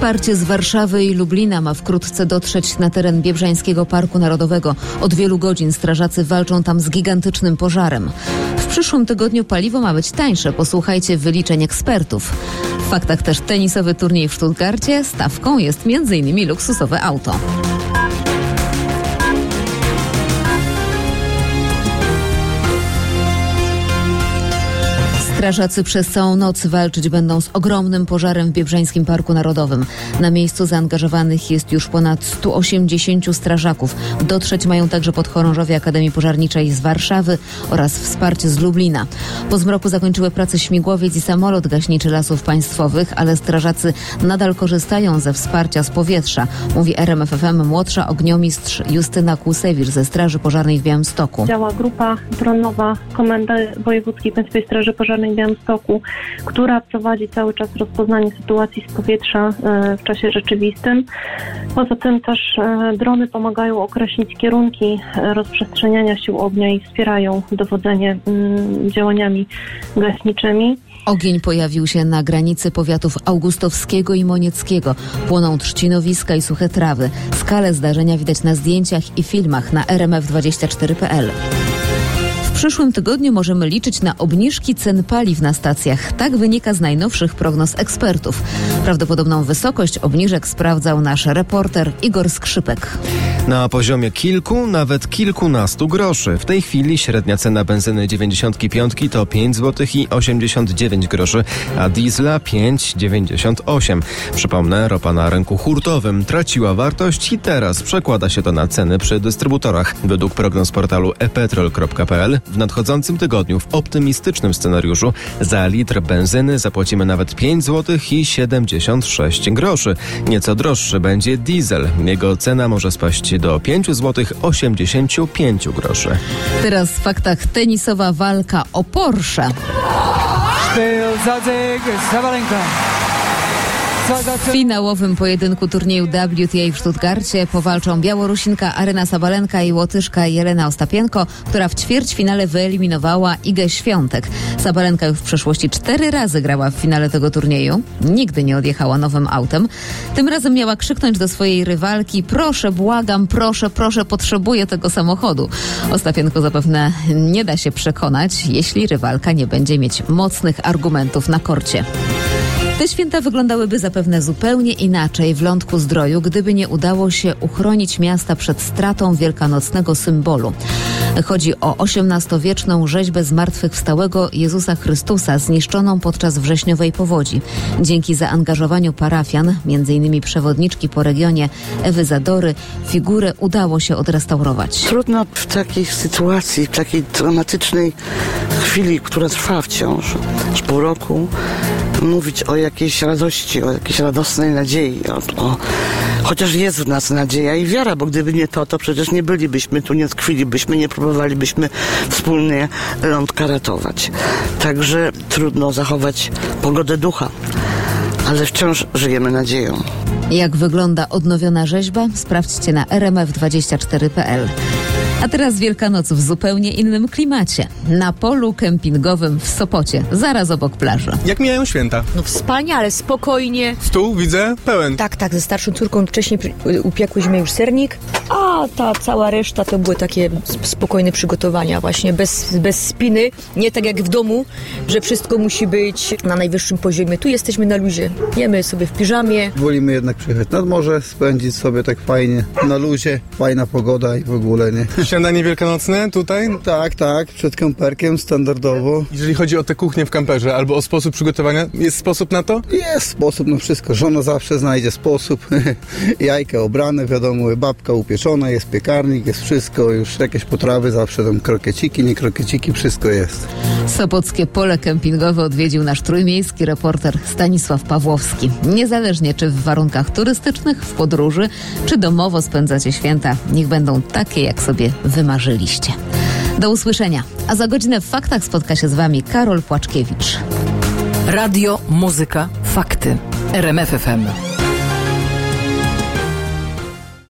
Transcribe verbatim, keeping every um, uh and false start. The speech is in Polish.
Wsparcie z Warszawy i Lublina ma wkrótce dotrzeć na teren Biebrzańskiego Parku Narodowego. Od wielu godzin strażacy walczą tam z gigantycznym pożarem. W przyszłym tygodniu paliwo ma być tańsze. Posłuchajcie wyliczeń ekspertów. W faktach też tenisowy turniej w Stuttgarcie. Stawką jest między innymi luksusowe auto. Strażacy przez całą noc walczyć będą z ogromnym pożarem w Biebrzańskim Parku Narodowym. Na miejscu zaangażowanych jest już ponad stu osiemdziesięciu strażaków. Dotrzeć mają także podchorążowie Akademii Pożarniczej z Warszawy oraz wsparcie z Lublina. Po zmroku zakończyły pracę śmigłowiec i samolot gaśniczy Lasów Państwowych, ale strażacy nadal korzystają ze wsparcia z powietrza, mówi R M F F M młodsza ogniomistrz Justyna Kłusewicz ze Straży Pożarnej w Białymstoku. Działa grupa dronowa Komendy Wojewódzkiej Państwowej Straży Pożarnej w Białymstoku, która prowadzi cały czas rozpoznanie sytuacji z powietrza w czasie rzeczywistym. Poza tym też drony pomagają określić kierunki rozprzestrzeniania sił ognia i wspierają dowodzenie działaniami gaśniczymi. Ogień pojawił się na granicy powiatów augustowskiego i monieckiego. Płoną trzcinowiska i suche trawy. Skalę zdarzenia widać na zdjęciach i filmach na r m f dwadzieścia cztery kropka p l. W przyszłym tygodniu możemy liczyć na obniżki cen paliw na stacjach. Tak wynika z najnowszych prognoz ekspertów. Prawdopodobną wysokość obniżek sprawdzał nasz reporter Igor Skrzypek. Na poziomie kilku, nawet kilkunastu groszy. W tej chwili średnia cena benzyny dziewięćdziesiątki piątki to pięć złotych i osiemdziesiąt dziewięć groszy, a diesla pięć dziewięćdziesiąt osiem. Przypomnę, ropa na rynku hurtowym traciła wartość i teraz przekłada się to na ceny przy dystrybutorach. Według prognoz portalu e petrol kropka p l w nadchodzącym tygodniu w optymistycznym scenariuszu za litr benzyny zapłacimy nawet pięć złotych i siedemdziesiąt sześć groszy. Nieco droższy będzie diesel. Jego cena może spaść do pięć złotych osiemdziesiąt pięć groszy. Teraz w faktach tenisowa walka o Porsche. W finałowym pojedynku turnieju W T A w Stuttgarcie powalczą Białorusinka Aryna Sabalenka i Łotyszka Jelena Ostapienko, która w ćwierćfinale wyeliminowała Igę Świątek. Sabalenka już w przeszłości cztery razy grała w finale tego turnieju. Nigdy nie odjechała nowym autem. Tym razem miała krzyknąć do swojej rywalki: proszę, błagam, proszę, proszę, potrzebuję tego samochodu. Ostapienko zapewne nie da się przekonać, jeśli rywalka nie będzie mieć mocnych argumentów na korcie. Te święta wyglądałyby zapewne zupełnie inaczej w Lądku-Zdroju, gdyby nie udało się uchronić miasta przed stratą wielkanocnego symbolu. Chodzi o osiemnastowieczną rzeźbę zmartwychwstałego Jezusa Chrystusa zniszczoną podczas wrześniowej powodzi. Dzięki zaangażowaniu parafian, między innymi przewodniczki po regionie Ewy Zadory, figurę udało się odrestaurować. Trudno w takiej sytuacji, w takiej dramatycznej chwili, która trwa wciąż, aż pół roku, mówić o jakiejś radości, o jakiejś radosnej nadziei. O, o, chociaż jest w nas nadzieja i wiara, bo gdyby nie to, to przecież nie bylibyśmy tu, nie tkwilibyśmy, nie próbowalibyśmy wspólnie Lądka ratować. Także trudno zachować pogodę ducha, ale wciąż żyjemy nadzieją. Jak wygląda odnowiona rzeźba? Sprawdźcie na r m f dwadzieścia cztery kropka p l. A teraz Wielkanoc w zupełnie innym klimacie. Na polu kempingowym w Sopocie, zaraz obok plaży. Jak mijają święta? No wspaniale, spokojnie. Stół, widzę, pełen. Tak, tak, ze starszą córką wcześniej upiekłyśmy już sernik, a ta cała reszta to były takie spokojne przygotowania właśnie, bez, bez spiny. Nie tak jak w domu, że wszystko musi być na najwyższym poziomie. Tu jesteśmy na luzie, jemy sobie w piżamie. Wolimy jednak przyjechać nad morze, spędzić sobie tak fajnie, na luzie, fajna pogoda i w ogóle, nie? Śniadanie wielkanocne tutaj? Tak, tak, przed kamperkiem standardowo. Jeżeli chodzi o tę kuchnię w kamperze albo o sposób przygotowania, jest sposób na to? Jest sposób na wszystko. Żona zawsze znajdzie sposób. Jajka obrane, wiadomo, babka upieczona, jest piekarnik, jest wszystko. Już jakieś potrawy, zawsze tam krokieciki, nie krokieciki, wszystko jest. Sopockie pole kempingowe odwiedził nasz trójmiejski reporter Stanisław Pawłowski. Niezależnie czy w warunkach turystycznych, w podróży, czy domowo spędzacie święta, niech będą takie, jak sobie wymarzyliście. Do usłyszenia. A za godzinę w Faktach spotka się z Wami Karol Płaczkiewicz. Radio, muzyka, fakty. R M F F M.